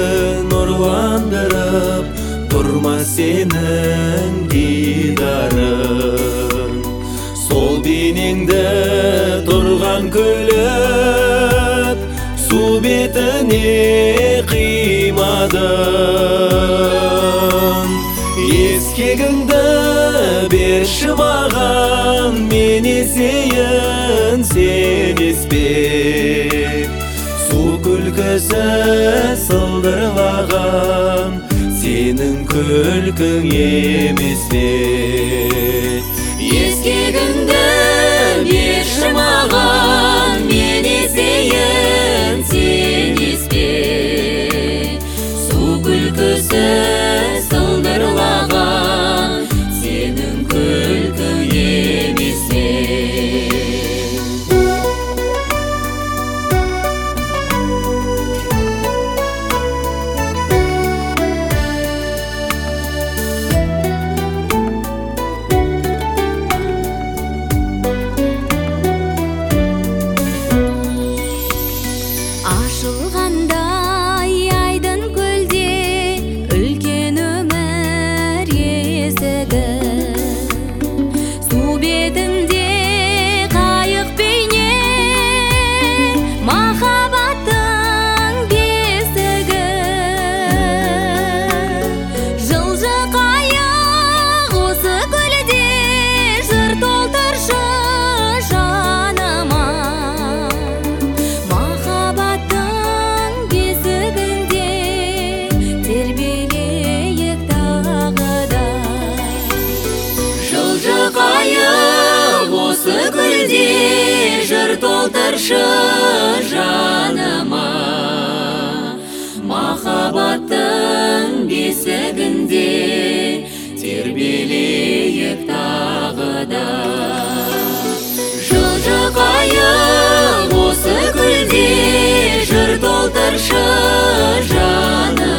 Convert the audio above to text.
нұрландырып, тұрмас сенің дидарың. Сол бейнеңді тұрған көлік су бетіне қимадың. Ескегіңді берші маған, мен есейін сен еспе. Су күлкісі сылдырлаған, сенің күлкің емес пе? Ескегіңді берші маған, мен есейін сен еспе. Су күлкісі сылдырлаған, сенің күлкің емес пе? Ашылғандай айдын көлде үлкен өмір есігі. Су бетінде қайық бейне махаббаттың бесігі. Жылжы қайық осы көлде жыр толтыршы жаныма. Қайық осы гүлде жыр толтыршы жаныма. Махаббаттың бесігінде тербелейік тағы да. Жылжы қайық осы гүлде жыр толтыршы жаныма.